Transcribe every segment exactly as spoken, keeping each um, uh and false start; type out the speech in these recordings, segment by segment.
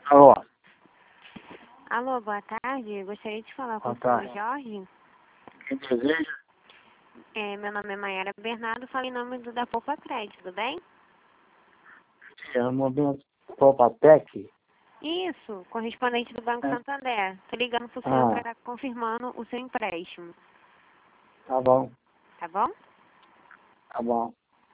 Alô, Alô, boa tarde. Gostaria de falar com boa o senhor tarde. Jorge. Quem deseja? É, meu nome é Mayara Bernardo, falo em nome do da Poupa Crédito, tudo bem? É o momento Popatec. Isso, correspondente do Banco É. Santander. Tô ligando pro senhor Ah, para estar confirmando o seu empréstimo, tá bom, tá bom? tá bom.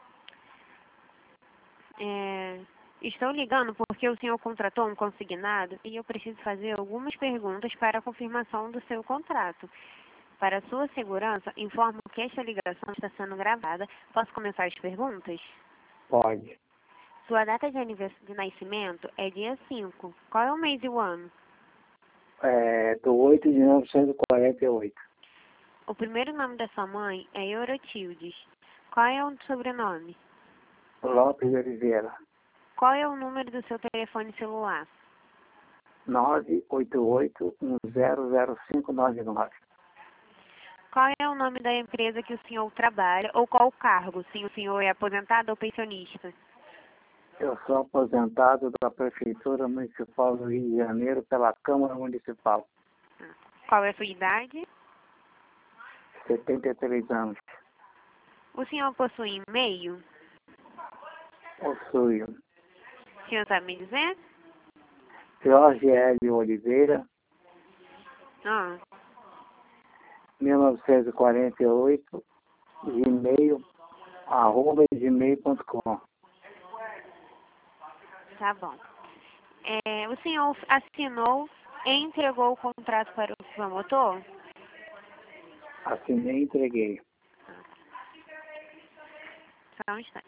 É, estou ligando porque o senhor contratou um consignado e eu preciso fazer algumas perguntas para a confirmação do seu contrato. Para sua segurança, informo que esta ligação está sendo gravada. Posso começar as perguntas? Pode. Sua data de, anivers- de nascimento é dia cinco. Qual é o mês e o ano? É, do oito de mil novecentos e quarenta e oito. O primeiro nome da sua mãe é Eurotildes. Qual é o sobrenome? Lopes de Oliveira. Qual é o número do seu telefone celular? nove oito oito um zero zero cinco nove nove. Qual é o nome da empresa que o senhor trabalha ou qual o cargo? Se o senhor é aposentado ou pensionista? Eu sou aposentado da Prefeitura Municipal do Rio de Janeiro pela Câmara Municipal. Qual é a sua idade? setenta e três anos. O senhor possui e-mail? Possui O senhor sabe me dizer? Jorge L. Oliveira, Ah, mil novecentos e quarenta e oito, gmail, arroba gmail ponto com. tá bom. É, o senhor assinou e entregou o contrato para o promotor? Assinei e entreguei. Só um instante.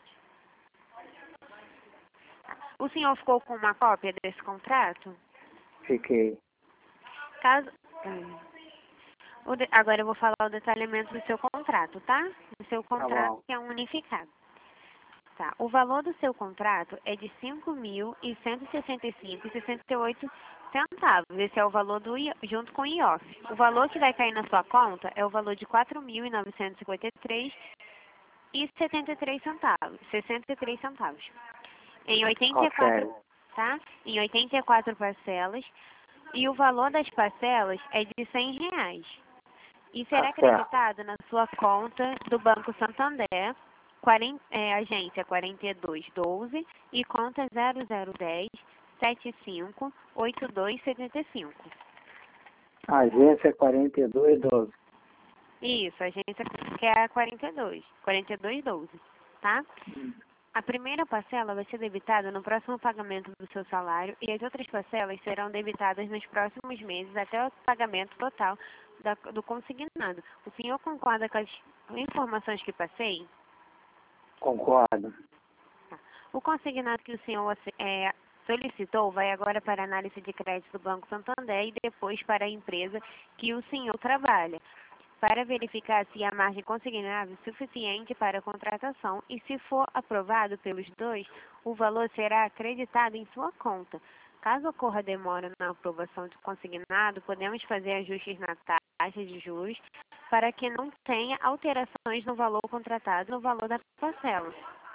O senhor ficou com uma cópia desse contrato? Fiquei. Caso... hum. O de- Agora eu vou falar o detalhamento do seu contrato, tá? O seu Tá contrato bom. que é um unificado. Tá. O valor do seu contrato é de cinco mil cento e sessenta e cinco reais e sessenta e oito centavos. Esse é o valor do I- junto com o I O F. O valor que vai cair na sua conta é o valor de quatro mil novecentos e cinquenta e três reais e setenta e três centavos. sessenta e três centavos. Em oitenta e quatro, Ok. tá? Em oitenta e quatro parcelas. E o valor das parcelas é de cem reais. E será Tá certo. acreditado na sua conta do Banco Santander, quarenta, é, agência quarenta e dois doze e conta zero zero um zero sete cinco oito dois sete cinco. Agência quarenta e dois doze. Isso, agência que é a quarenta e dois, quarenta e dois doze, tá? A primeira parcela vai ser debitada no próximo pagamento do seu salário e as outras parcelas serão debitadas nos próximos meses até o pagamento total da- do consignado. O senhor concorda com as informações que passei? Concordo. O consignado que o senhor ace- é, solicitou vai agora para a análise de crédito do Banco Santander e depois para a empresa que o senhor trabalha, para verificar se a margem consignada é suficiente para a contratação e, se for aprovado pelos dois, o valor será acreditado em sua conta. Caso ocorra demora na aprovação do consignado, podemos fazer ajustes na taxa de juros para que não tenha alterações no valor contratado no valor da parcela.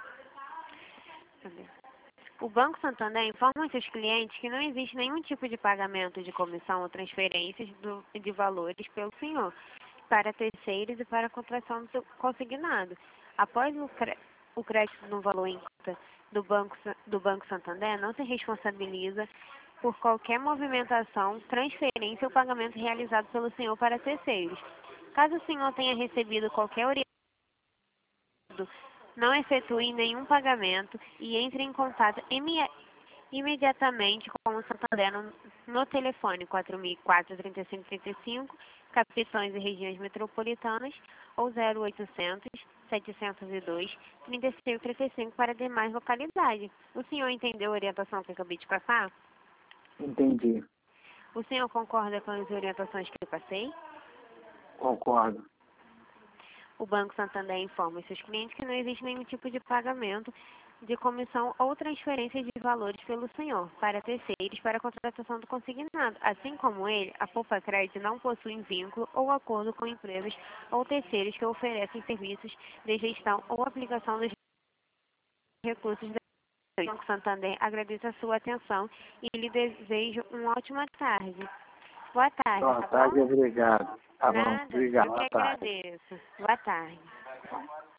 O Banco Santander informa aos seus clientes que não existe nenhum tipo de pagamento de comissão ou transferências do- de valores pelo senhor para terceiros e para a contratação do consignado. Após o, cre- o crédito no valor em conta do Banco, Sa- do Banco Santander, não se responsabiliza por qualquer movimentação, transferência ou pagamento realizado pelo senhor para terceiros. Caso o senhor tenha recebido qualquer orientação, não efetue nenhum pagamento e entre em contato imi- imediatamente com o Santander no, no telefone quatro mil e quatro, trinta e cinco trinta e cinco, capitães e regiões metropolitanas, ou zero oitocentos, setecentos e dois, trinta e cinco trinta e cinco para demais localidades. O senhor entendeu a orientação que eu acabei de passar? Entendi. O senhor concorda com as orientações que eu passei? Concordo. O Banco Santander informa os seus clientes que não existe nenhum tipo de pagamento de comissão ou transferência de valores pelo senhor para terceiros para a contratação do consignado. Assim como ele, a Poupa Crédito não possui vínculo ou acordo com empresas ou terceiros que oferecem serviços de gestão ou aplicação dos recursos Banco Santander agradece a sua atenção e lhe desejo uma ótima tarde. Boa tarde. Boa tá tarde, bom? obrigado. Tá bom, Nada, obrigado. eu Boa que tarde. agradeço. Boa tarde.